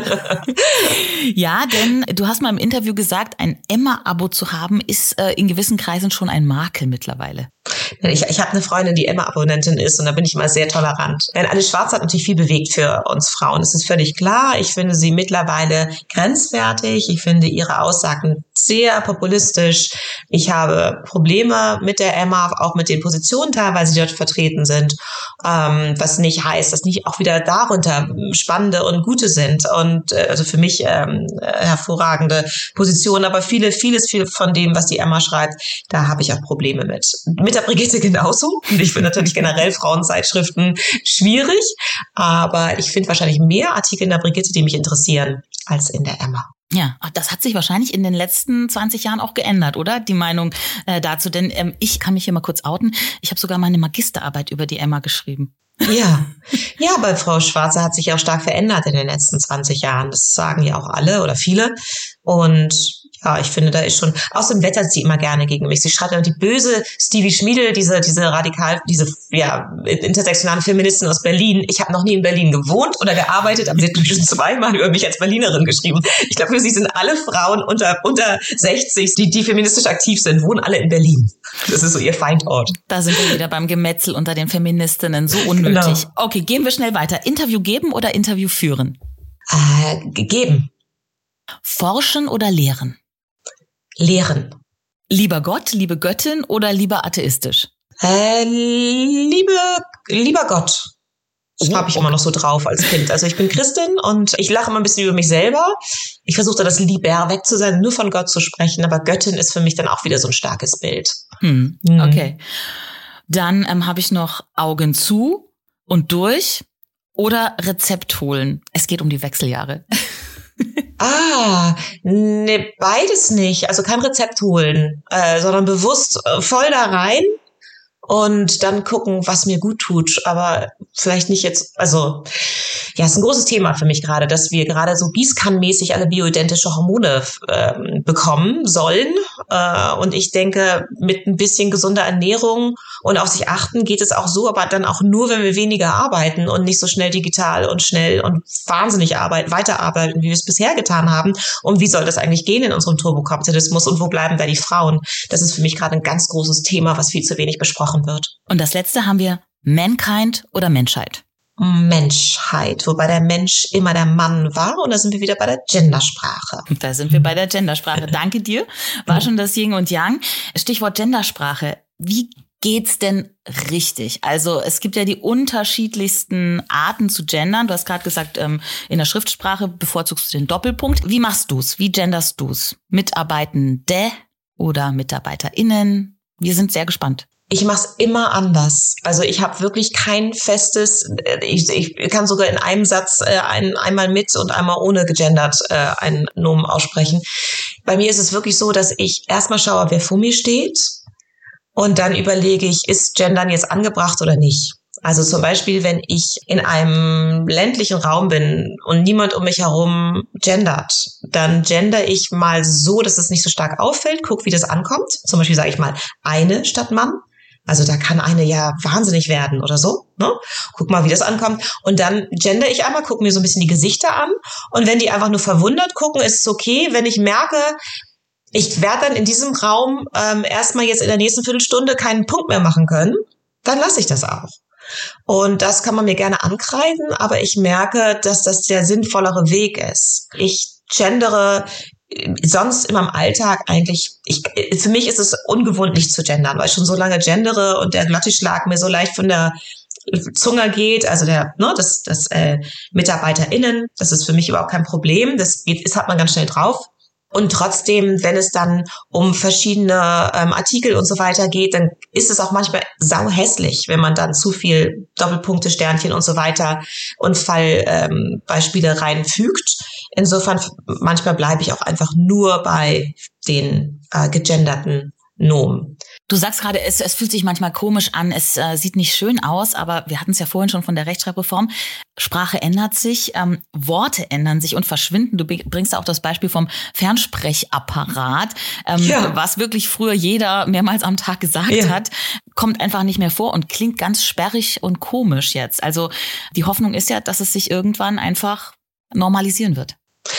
Ja, denn du hast mal im Interview gesagt, ein Emma-Abo zu haben, ist äh, in gewissen Kreisen schon ein Makel mittlerweile. Ich, ich habe eine Freundin, die Emma-Abonnentin ist und da bin ich immer sehr tolerant. Denn Alice Schwarzer hat natürlich viel bewegt für uns Frauen. Das ist völlig klar. Ich finde sie mittlerweile grenzwertig. Ich finde ihre Aussagen sehr populistisch. Ich habe Probleme mit der Emma, auch mit den Positionen teilweise, die dort vertreten sind. Ähm, was nicht heißt, dass nicht auch wieder darunter spannende und gute sind. Und äh, also für mich ähm, hervorragende Positionen. Aber viele, vieles viel von dem, was die Emma schreibt, da habe ich auch Probleme mit. Mit der Brigitte genauso. Und ich finde natürlich generell Frauenzeitschriften schwierig. Aber ich finde wahrscheinlich mehr Artikel in der Brigitte, die mich interessieren, als in der Emma. Ja, das hat sich wahrscheinlich in den letzten zwanzig Jahren auch geändert, oder? Die Meinung äh, dazu. Denn ähm, ich kann mich hier mal kurz outen. Ich habe sogar meine Magisterarbeit über die Emma geschrieben. Ja, ja, bei Frau Schwarzer hat sich auch stark verändert in den letzten zwanzig Jahren. Das sagen ja auch alle oder viele. Und Ja, ich finde, da ist schon, außerdem wettert sie immer gerne gegen mich. Sie schreibt immer die böse Stevie Schmiedel, diese, diese radikal, diese, ja, intersektionale Feministin aus Berlin. Ich habe noch nie in Berlin gewohnt oder gearbeitet, aber sie hat schon zweimal über mich als Berlinerin geschrieben. Ich glaube, für sie sind alle Frauen unter, unter sechzig, die, die feministisch aktiv sind, wohnen alle in Berlin. Das ist so ihr Feindort. Da sind wir wieder beim Gemetzel unter den Feministinnen. So unnötig. Genau. Okay, gehen wir schnell weiter. Interview geben oder Interview führen? Äh, geben. Forschen oder lehren? Lehren. Lieber Gott, liebe Göttin oder lieber atheistisch? Äh, liebe, lieber Gott. Das oh, habe ich okay. immer noch so drauf als Kind. Also ich bin Christin und ich lache immer ein bisschen über mich selber. Ich versuche da das Lieber weg zu sein, nur von Gott zu sprechen. Aber Göttin ist für mich dann auch wieder so ein starkes Bild. Hm, hm. Okay. Dann ähm, habe ich noch Augen zu und durch oder Rezept holen. Es geht um die Wechseljahre. Ah, ne, beides nicht. Also kein Rezept holen, äh, sondern bewusst äh, voll da rein und dann gucken, was mir gut tut. Aber vielleicht nicht jetzt, also ja, ist ein großes Thema für mich gerade, dass wir gerade so gießkannenmäßig alle bioidentische Hormone äh, bekommen sollen. Äh, und ich denke, mit ein bisschen gesunder Ernährung und auf sich achten geht es auch so, aber dann auch nur, wenn wir weniger arbeiten und nicht so schnell digital und schnell und wahnsinnig arbeiten, weiterarbeiten, wie wir es bisher getan haben. Und wie soll das eigentlich gehen in unserem Turbokapitalismus und wo bleiben da die Frauen? Das ist für mich gerade ein ganz großes Thema, was viel zu wenig besprochen wird. Und das letzte haben wir Mankind oder Menschheit? Menschheit, wobei der Mensch immer der Mann war. Und da sind wir wieder bei der Gendersprache. Da sind wir bei der Gendersprache. Danke dir. War schon das Yin und Yang. Stichwort Gendersprache. Wie geht's denn richtig? Also es gibt ja die unterschiedlichsten Arten zu gendern. Du hast gerade gesagt, in der Schriftsprache bevorzugst du den Doppelpunkt. Wie machst du's? Wie genderst du's? Mitarbeitende oder MitarbeiterInnen? Wir sind sehr gespannt. Ich mache es immer anders. Also ich habe wirklich kein festes, ich, ich kann sogar in einem Satz äh, ein, einmal mit und einmal ohne gegendert äh, einen Nomen aussprechen. Bei mir ist es wirklich so, dass ich erstmal schaue, wer vor mir steht und dann überlege ich, ist Gendern jetzt angebracht oder nicht. Also zum Beispiel, wenn ich in einem ländlichen Raum bin und niemand um mich herum gendert, dann gender ich mal so, dass es nicht so stark auffällt, guck, wie das ankommt. Zum Beispiel sage ich mal eine statt Mann. Also da kann eine ja wahnsinnig werden oder so, ne? Guck mal, wie das ankommt. Und dann gender ich einmal, gucke mir so ein bisschen die Gesichter an. Und wenn die einfach nur verwundert gucken, ist es okay. Wenn ich merke, ich werde dann in diesem Raum ähm, erstmal jetzt in der nächsten Viertelstunde keinen Punkt mehr machen können, dann lasse ich das auch. Und das kann man mir gerne ankreiden, aber ich merke, dass das der sinnvollere Weg ist. Ich gendere sonst in meinem Alltag eigentlich, ich, für mich ist es ungewohnt, nicht zu gendern, weil ich schon so lange gendere und der Glottisschlag mir so leicht von der Zunge geht, also der, ne, das, das äh, MitarbeiterInnen, das ist für mich überhaupt kein Problem, das geht, das hat man ganz schnell drauf. Und trotzdem, wenn es dann um verschiedene ähm, Artikel und so weiter geht, dann ist es auch manchmal sau hässlich, wenn man dann zu viel Doppelpunkte, Sternchen und so weiter und Fallbeispiele ähm, reinfügt. Insofern, manchmal bleibe ich auch einfach nur bei den äh, gegenderten Nomen. Du sagst gerade, es, es fühlt sich manchmal komisch an, es äh, sieht nicht schön aus, aber wir hatten es ja vorhin schon von der Rechtschreibreform. Sprache ändert sich, ähm, Worte ändern sich und verschwinden. Du bringst auch das Beispiel vom Fernsprechapparat, ähm, ja. was wirklich früher jeder mehrmals am Tag gesagt ja. hat, kommt einfach nicht mehr vor und klingt ganz sperrig und komisch jetzt. Also die Hoffnung ist ja, dass es sich irgendwann einfach normalisieren wird.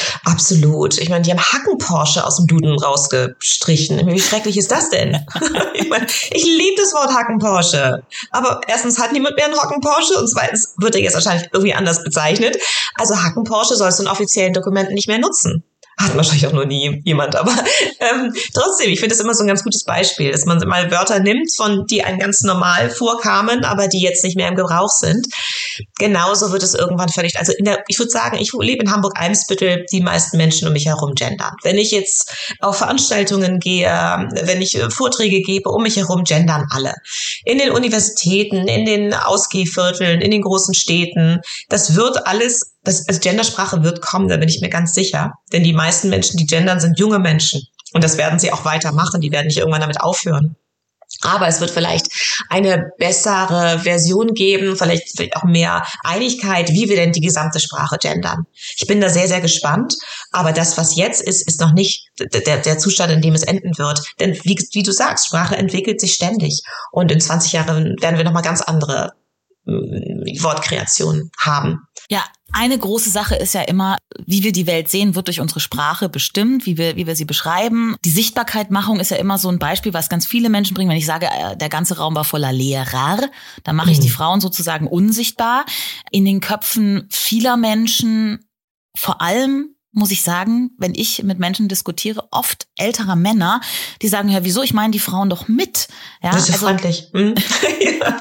Absolut. Ich meine, die haben Hacken-Porsche aus dem Duden rausgestrichen. Wie schrecklich ist das denn? ich meine, ich liebe das Wort Hacken-Porsche. Aber erstens hat niemand mehr einen Hacken-Porsche und zweitens wird er jetzt wahrscheinlich irgendwie anders bezeichnet. Also Hacken-Porsche sollst du in offiziellen Dokumenten nicht mehr nutzen. Hat wahrscheinlich auch noch nie jemand, aber ähm, trotzdem, ich finde das immer so ein ganz gutes Beispiel, dass man mal Wörter nimmt, von die einem ganz normal vorkamen, aber die jetzt nicht mehr im Gebrauch sind. Genauso wird es irgendwann völlig, also in der, ich würde sagen, ich lebe in Hamburg-Eimsbüttel, die meisten Menschen um mich herum gendern. Wenn ich jetzt auf Veranstaltungen gehe, wenn ich Vorträge gebe, um mich herum gendern alle. In den Universitäten, in den Ausgehvierteln, in den großen Städten, das wird alles, das, also Gendersprache wird kommen, da bin ich mir ganz sicher. Denn die meisten Menschen, die gendern, sind junge Menschen. Und das werden sie auch weitermachen. Die werden nicht irgendwann damit aufhören. Aber es wird vielleicht eine bessere Version geben, vielleicht, vielleicht auch mehr Einigkeit, wie wir denn die gesamte Sprache gendern. Ich bin da sehr, sehr gespannt. Aber das, was jetzt ist, ist noch nicht der, der Zustand, in dem es enden wird. Denn wie, wie du sagst, Sprache entwickelt sich ständig. Und in zwanzig Jahren werden wir nochmal ganz andere äh, Wortkreationen haben. Ja, eine große Sache ist ja immer, wie wir die Welt sehen, wird durch unsere Sprache bestimmt, wie wir wie wir sie beschreiben. Die Sichtbarkeitmachung ist ja immer so ein Beispiel, was ganz viele Menschen bringen. Wenn ich sage, der ganze Raum war voller Lehrer, dann mache ich die Frauen sozusagen unsichtbar. In den Köpfen vieler Menschen, vor allem muss ich sagen, wenn ich mit Menschen diskutiere, oft älterer Männer, die sagen, ja, wieso, ich meine die Frauen doch mit. Ja, das ist also, freundlich. Hm? Ja.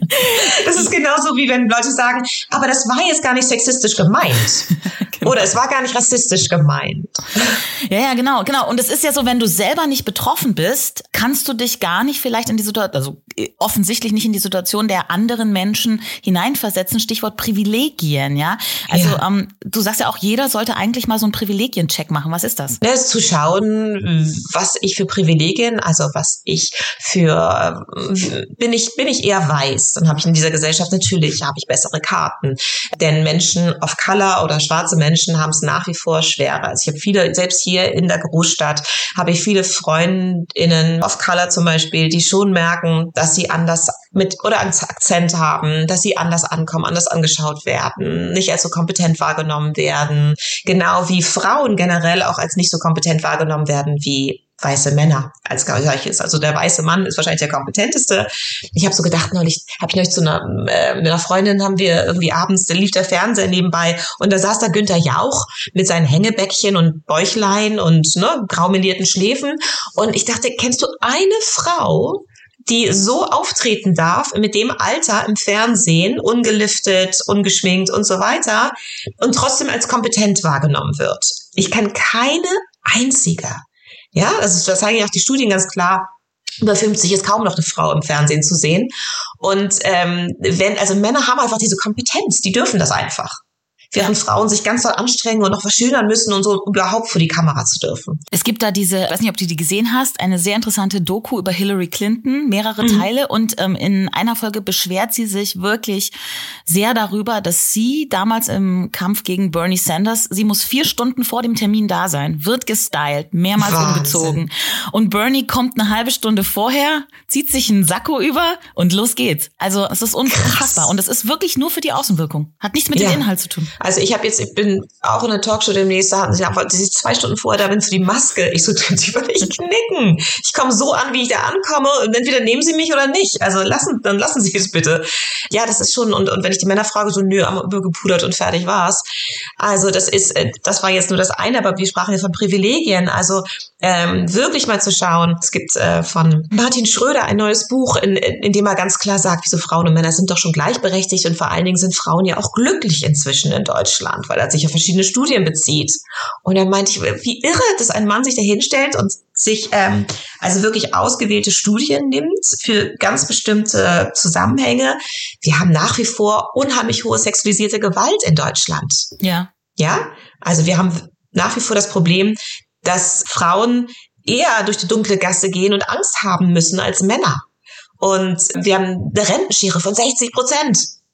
Das ist genauso, wie wenn Leute sagen, aber das war jetzt gar nicht sexistisch gemeint. Genau. Oder es war gar nicht rassistisch gemeint. Ja, ja, genau, genau. Und es ist ja so, wenn du selber nicht betroffen bist, kannst du dich gar nicht vielleicht in die Situation, also offensichtlich nicht in die Situation der anderen Menschen hineinversetzen. Stichwort Privilegien, ja. Also ja. Ähm, du sagst ja auch, jeder sollte eigentlich mal so einen Privilegiencheck machen. Was ist das? Das ist zu schauen, was ich für Privilegien, also was ich für, bin ich, bin ich eher weiß, dann habe ich in dieser Gesellschaft natürlich, habe ich bessere Karten. Denn Menschen of Color oder schwarze Menschen haben es nach wie vor schwerer. Also ich habe viele, selbst hier in der Großstadt, habe ich viele Freundinnen of Color zum Beispiel, die schon merken, dass sie anders mit oder einen Akzent haben, dass sie anders ankommen, anders angeschaut werden, nicht als so kompetent wahrgenommen werden, genau wie Frauen generell auch als nicht so kompetent wahrgenommen werden wie weiße Männer als solches. Also der weiße Mann ist wahrscheinlich der kompetenteste. Ich habe so gedacht, neulich habe ich neulich zu einer, äh, mit einer Freundin, haben wir irgendwie abends, da lief der Fernseher nebenbei und da saß da Günther Jauch mit seinen Hängebäckchen und Bäuchlein und ne, graumelierten Schläfen und ich dachte, kennst du eine Frau, die so auftreten darf, mit dem Alter im Fernsehen, ungeliftet, ungeschminkt und so weiter und trotzdem als kompetent wahrgenommen wird? Ich kann keine einzige. Ja, also das zeigen ja auch die Studien ganz klar. Über fünfzig ist kaum noch eine Frau im Fernsehen zu sehen. Und ähm, wenn, also Männer haben einfach diese Kompetenz, die dürfen das einfach. Während Frauen sich ganz doll anstrengen und noch verschönern müssen und so überhaupt vor die Kamera zu dürfen. Es gibt da diese, ich weiß nicht, ob du die gesehen hast, eine sehr interessante Doku über Hillary Clinton, mehrere mhm. Teile. Und ähm, in einer Folge beschwert sie sich wirklich sehr darüber, dass sie damals im Kampf gegen Bernie Sanders, sie muss vier Stunden vor dem Termin da sein, wird gestylt, mehrmals Wahnsinn. umgezogen. Und Bernie kommt eine halbe Stunde vorher, zieht sich einen Sakko über und los geht's. Also es ist unfassbar. Und es ist wirklich nur für die Außenwirkung. Hat nichts mit ja. dem Inhalt zu tun. Also ich habe jetzt, ich bin auch in der Talkshow demnächst, da hatten sie einfach, sie zwei Stunden vorher da bin für die Maske. Ich so, die würde ich knicken. Ich komme so an, wie ich da ankomme und entweder nehmen sie mich oder nicht. Also lassen, dann lassen sie es bitte. Ja, das ist schon, und, und wenn ich die Männer frage, so nö, einmal übergepudert und fertig war's. Also das ist, das war jetzt nur das eine, aber wir sprachen jetzt von Privilegien. Also ähm, wirklich mal zu schauen. Es gibt äh, von Martin Schröder ein neues Buch, in, in dem er ganz klar sagt, wieso Frauen und Männer sind doch schon gleichberechtigt und vor allen Dingen sind Frauen ja auch glücklich inzwischen in Deutschland, weil er sich auf verschiedene Studien bezieht. Und dann meinte ich, wie irre, dass ein Mann sich da hinstellt und sich ähm, also wirklich ausgewählte Studien nimmt für ganz bestimmte Zusammenhänge. Wir haben nach wie vor unheimlich hohe sexualisierte Gewalt in Deutschland. Ja. Ja, also wir haben nach wie vor das Problem, dass Frauen eher durch die dunkle Gasse gehen und Angst haben müssen als Männer. Und wir haben eine Rentenschere von sechzig Prozent.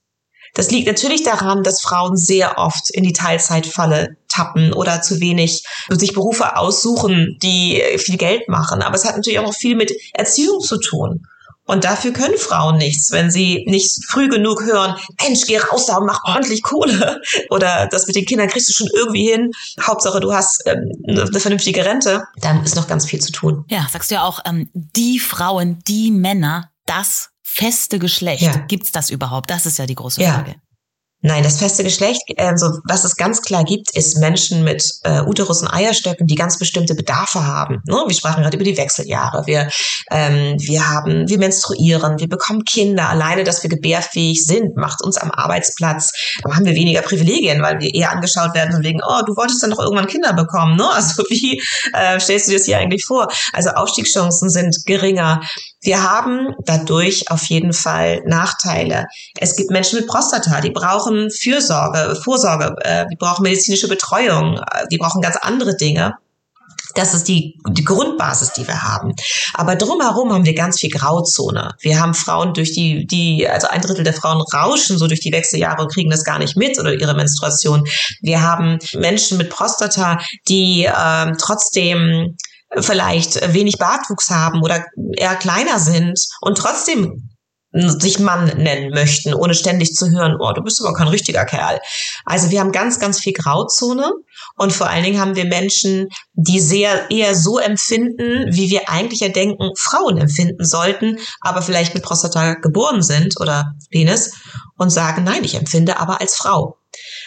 Das liegt natürlich daran, dass Frauen sehr oft in die Teilzeitfalle tappen oder zu wenig sich Berufe aussuchen, die viel Geld machen. Aber es hat natürlich auch noch viel mit Erziehung zu tun. Und dafür können Frauen nichts, wenn sie nicht früh genug hören, Mensch, geh raus da und mach ordentlich Kohle. Oder das mit den Kindern kriegst du schon irgendwie hin. Hauptsache, du hast ähm, eine vernünftige Rente. Da ist noch ganz viel zu tun. Ja, sagst du ja auch, ähm, die Frauen, die Männer, das feste Geschlecht. Ja. Gibt's das überhaupt? Das ist ja die große Frage. Ja. Nein, das feste Geschlecht, also was es ganz klar gibt, ist Menschen mit äh, Uterus und Eierstöcken, die ganz bestimmte Bedarfe haben. Ne? Wir sprachen gerade über die Wechseljahre. Wir, ähm, wir haben, wir menstruieren, wir bekommen Kinder. Alleine, dass wir gebärfähig sind, macht uns am Arbeitsplatz, da haben wir weniger Privilegien, weil wir eher angeschaut werden von wegen, oh, du wolltest dann doch irgendwann Kinder bekommen. Ne? Also wie äh, stellst du dir das hier eigentlich vor? Also Aufstiegschancen sind geringer. Wir haben dadurch auf jeden Fall Nachteile. Es gibt Menschen mit Prostata, die brauchen Fürsorge, Vorsorge, äh, die brauchen medizinische Betreuung, die brauchen ganz andere Dinge. Das ist die, die Grundbasis, die wir haben. Aber drumherum haben wir ganz viel Grauzone. Wir haben Frauen durch die, die, also ein Drittel der Frauen rauschen so durch die Wechseljahre und kriegen das gar nicht mit oder ihre Menstruation. Wir haben Menschen mit Prostata, die ähm, trotzdem vielleicht wenig Bartwuchs haben oder eher kleiner sind und trotzdem sich Mann nennen möchten, ohne ständig zu hören, oh, du bist aber kein richtiger Kerl. Also wir haben ganz, ganz viel Grauzone und vor allen Dingen haben wir Menschen, die sehr eher so empfinden, wie wir eigentlich ja denken, Frauen empfinden sollten, aber vielleicht mit Prostata geboren sind oder Penis und sagen, nein, ich empfinde aber als Frau.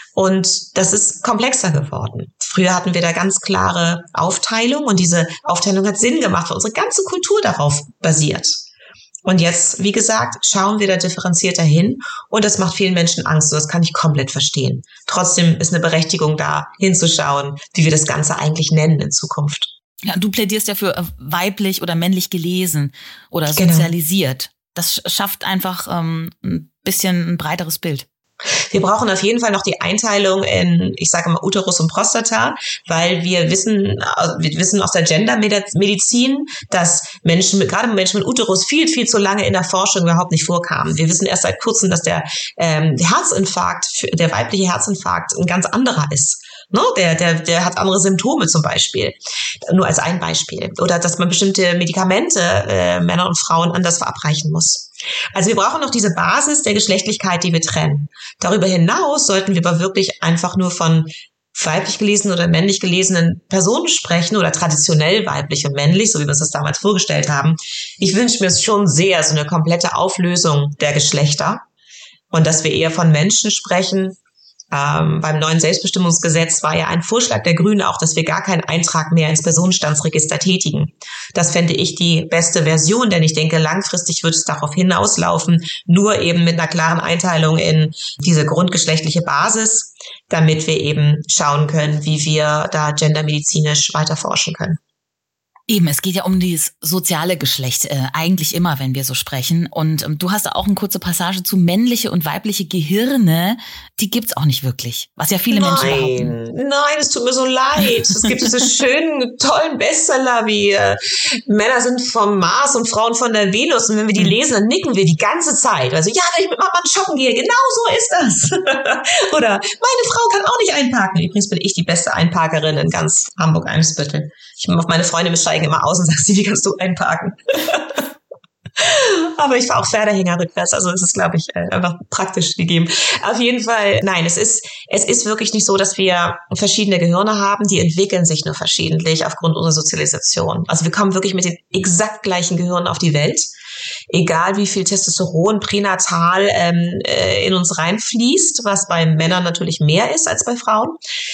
Und das ist komplexer geworden. Früher hatten wir da ganz klare Aufteilung und diese Aufteilung hat Sinn gemacht, weil unsere ganze Kultur darauf basiert. Und jetzt, wie gesagt, schauen wir da differenzierter hin und das macht vielen Menschen Angst und das kann ich komplett verstehen. Trotzdem ist eine Berechtigung da, hinzuschauen, wie wir das Ganze eigentlich nennen in Zukunft. Ja, du plädierst ja für weiblich oder männlich gelesen oder sozialisiert. Genau. Das schafft einfach ähm, ein bisschen ein breiteres Bild. Wir brauchen auf jeden Fall noch die Einteilung in, ich sage mal, Uterus und Prostata, weil wir wissen, wir wissen aus der Gendermedizin, dass Menschen, gerade Menschen mit Uterus viel, viel zu lange in der Forschung überhaupt nicht vorkamen. Wir wissen erst seit kurzem, dass der ähm, Herzinfarkt, der weibliche Herzinfarkt ein ganz anderer ist. No, der, der, der hat andere Symptome zum Beispiel. Nur als ein Beispiel. Oder dass man bestimmte Medikamente äh, Männer und Frauen anders verabreichen muss. Also wir brauchen noch diese Basis der Geschlechtlichkeit, die wir trennen. Darüber hinaus sollten wir aber wirklich einfach nur von weiblich gelesenen oder männlich gelesenen Personen sprechen oder traditionell weiblich und männlich, so wie wir uns das damals vorgestellt haben. Ich wünsche mir schon sehr so eine komplette Auflösung der Geschlechter und dass wir eher von Menschen sprechen. Ähm, beim neuen Selbstbestimmungsgesetz war ja ein Vorschlag der Grünen auch, dass wir gar keinen Eintrag mehr ins Personenstandsregister tätigen. Das fände ich die beste Version, denn ich denke, langfristig wird es darauf hinauslaufen, nur eben mit einer klaren Einteilung in diese grundgeschlechtliche Basis, damit wir eben schauen können, wie wir da gendermedizinisch weiter forschen können. Eben, es geht ja um dieses soziale Geschlecht, äh, eigentlich immer, wenn wir so sprechen. Und ähm, du hast da auch eine kurze Passage zu männliche und weibliche Gehirne, die gibt's auch nicht wirklich, was ja viele nein, Menschen behaupten. Nein, es tut mir so leid. Es gibt diese schönen, tollen Bestseller wie äh, Männer sind vom Mars und Frauen von der Venus. Und wenn wir die lesen, dann nicken wir die ganze Zeit. Also ja, wenn ich mit meinem Mann shoppen gehe, genau so ist das. Oder meine Frau kann auch nicht einparken. Übrigens bin ich die beste Einparkerin in ganz Hamburg-Eimsbüttel. Ich mache meine Freunde steigen immer aus und sagen sie, wie kannst du einparken? Aber ich fahre auch Pferdehänger rückwärts, also es ist, glaube ich, einfach praktisch gegeben. Auf jeden Fall, nein, es ist es ist wirklich nicht so, dass wir verschiedene Gehirne haben, die entwickeln sich nur verschiedentlich aufgrund unserer Sozialisation. Also wir kommen wirklich mit den exakt gleichen Gehirnen auf die Welt, egal wie viel Testosteron pränatal ähm, äh, in uns reinfließt, was bei Männern natürlich mehr ist als bei Frauen.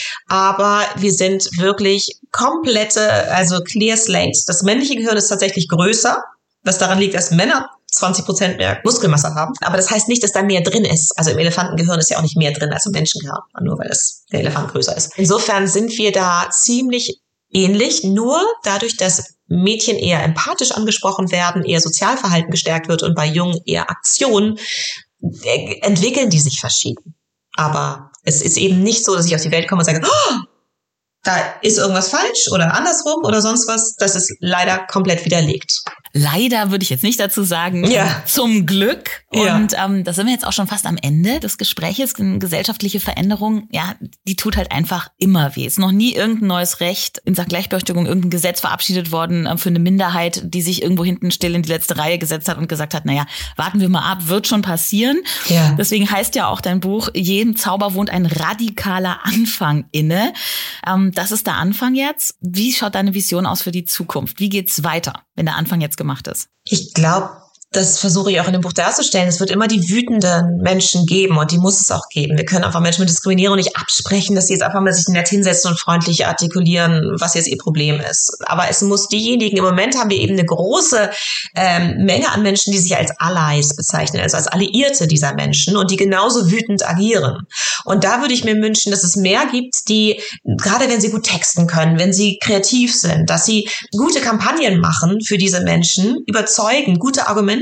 Aber wir sind wirklich komplette, also clear slates. Das männliche Gehirn ist tatsächlich größer, was daran liegt, dass Männer zwanzig Prozent mehr Muskelmasse haben. Aber das heißt nicht, dass da mehr drin ist. Also im Elefantengehirn ist ja auch nicht mehr drin als im Menschengehirn, nur weil das, der Elefant größer ist. Insofern sind wir da ziemlich ähnlich, nur dadurch, dass Mädchen eher empathisch angesprochen werden, eher Sozialverhalten gestärkt wird und bei Jungen eher Aktion, entwickeln die sich verschieden. Aber es ist eben nicht so, dass ich auf die Welt komme und sage, oh, da ist irgendwas falsch oder andersrum oder sonst was. Das ist leider komplett widerlegt. Leider würde ich jetzt nicht dazu sagen, ja. Zum Glück. Ja. Und ähm, da sind wir jetzt auch schon fast am Ende des Gespräches. Eine gesellschaftliche Veränderung, ja, die tut halt einfach immer weh. Es ist noch nie irgendein neues Recht in Sachen Gleichberechtigung, irgendein Gesetz verabschiedet worden äh, für eine Minderheit, die sich irgendwo hinten still in die letzte Reihe gesetzt hat und gesagt hat, naja, warten wir mal ab, wird schon passieren. Ja. Deswegen heißt ja auch dein Buch, jedem Zauber wohnt ein radikaler Anfang inne. Ähm, das ist der Anfang jetzt. Wie schaut deine Vision aus für die Zukunft? Wie geht's weiter, wenn der Anfang jetzt gemacht ist? Ich glaube, das versuche ich auch in dem Buch darzustellen. Es wird immer die wütenden Menschen geben und die muss es auch geben. Wir können einfach Menschen mit Diskriminierung nicht absprechen, dass sie jetzt einfach mal sich nett hinsetzen und freundlich artikulieren, was jetzt ihr Problem ist. Aber es muss diejenigen, im Moment haben wir eben eine große ähm, Menge an Menschen, die sich als Allies bezeichnen, also als Alliierte dieser Menschen und die genauso wütend agieren. Und da würde ich mir wünschen, dass es mehr gibt, die, gerade wenn sie gut texten können, wenn sie kreativ sind, dass sie gute Kampagnen machen für diese Menschen, überzeugen, gute Argumente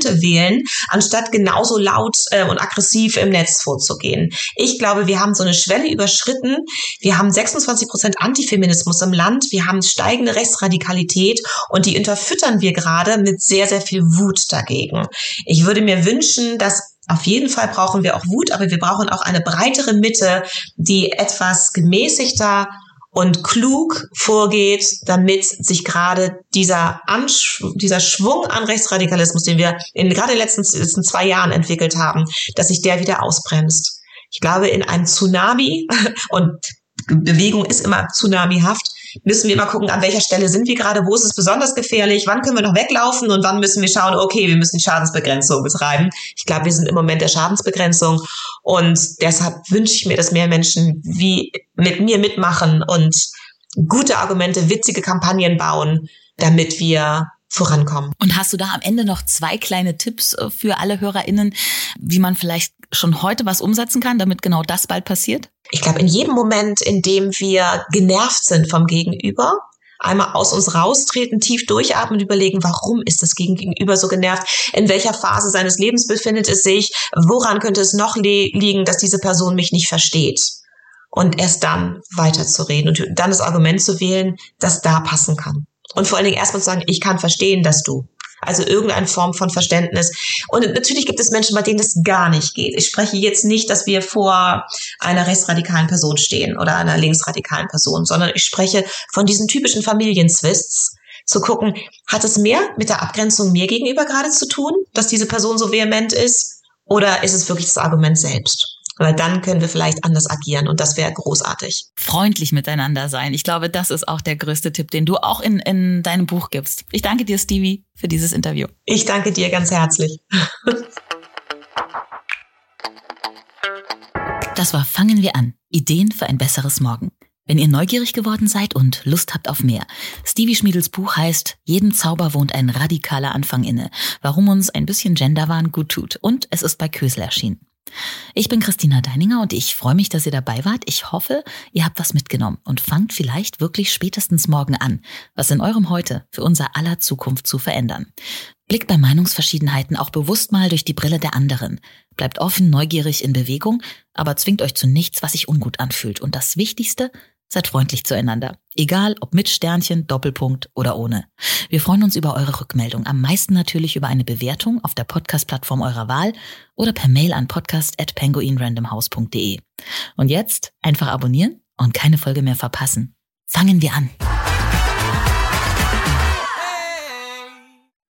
Argumente wählen, anstatt genauso laut äh, und aggressiv im Netz vorzugehen. Ich glaube, wir haben so eine Schwelle überschritten. Wir haben sechsundzwanzig Prozent Antifeminismus im Land. Wir haben steigende Rechtsradikalität und die unterfüttern wir gerade mit sehr, sehr viel Wut dagegen. Ich würde mir wünschen, dass auf jeden Fall brauchen wir auch Wut, aber wir brauchen auch eine breitere Mitte, die etwas gemäßigter und klug vorgeht, damit sich gerade dieser Ansch- dieser Schwung an Rechtsradikalismus, den wir in gerade in den letzten, letzten zwei Jahren entwickelt haben, dass sich der wieder ausbremst. Ich glaube, in einem Tsunami, und Bewegung ist immer tsunamihaft, müssen wir immer gucken, an welcher Stelle sind wir gerade, wo ist es besonders gefährlich, wann können wir noch weglaufen und wann müssen wir schauen, okay, wir müssen die Schadensbegrenzung betreiben. Ich glaube, wir sind im Moment der Schadensbegrenzung und deshalb wünsche ich mir, dass mehr Menschen wie mit mir mitmachen und gute Argumente, witzige Kampagnen bauen, damit wir vorankommen. Und hast du da am Ende noch zwei kleine Tipps für alle HörerInnen, wie man vielleicht schon heute was umsetzen kann, damit genau das bald passiert? Ich glaube, in jedem Moment, in dem wir genervt sind vom Gegenüber, einmal aus uns raustreten, tief durchatmen und überlegen, warum ist das Gegenüber so genervt? In welcher Phase seines Lebens befindet es sich? Woran könnte es noch le- liegen, dass diese Person mich nicht versteht? Und erst dann weiterzureden und dann das Argument zu wählen, das da passen kann. Und vor allen Dingen erstmal zu sagen, ich kann verstehen, dass du. Also irgendeine Form von Verständnis. Und natürlich gibt es Menschen, bei denen das gar nicht geht. Ich spreche jetzt nicht, dass wir vor einer rechtsradikalen Person stehen oder einer linksradikalen Person, sondern ich spreche von diesen typischen Familienzwists, zu gucken, hat es mehr mit der Abgrenzung mir gegenüber gerade zu tun, dass diese Person so vehement ist, oder ist es wirklich das Argument selbst? Weil dann können wir vielleicht anders agieren und das wäre großartig. Freundlich miteinander sein. Ich glaube, das ist auch der größte Tipp, den du auch in, in deinem Buch gibst. Ich danke dir, Stevie, für dieses Interview. Ich danke dir ganz herzlich. Das war Fangen wir an. Ideen für ein besseres Morgen. Wenn ihr neugierig geworden seid und Lust habt auf mehr. Stevie Schmiedels Buch heißt Jedem Zauber wohnt ein radikaler Anfang inne. Warum uns ein bisschen Genderwahn gut tut. Und es ist bei Kösel erschienen. Ich bin Christina Deininger und ich freue mich, dass ihr dabei wart. Ich hoffe, ihr habt was mitgenommen und fangt vielleicht wirklich spätestens morgen an, was in eurem Heute für unser aller Zukunft zu verändern. Blickt bei Meinungsverschiedenheiten auch bewusst mal durch die Brille der anderen. Bleibt offen, neugierig, in Bewegung, aber zwingt euch zu nichts, was sich ungut anfühlt. Und das Wichtigste, seid freundlich zueinander. Egal, ob mit Sternchen, Doppelpunkt oder ohne. Wir freuen uns über eure Rückmeldung. Am meisten natürlich über eine Bewertung auf der Podcast-Plattform eurer Wahl oder per Mail an podcast at penguin random house punkt de. Und jetzt einfach abonnieren und keine Folge mehr verpassen. Fangen wir an.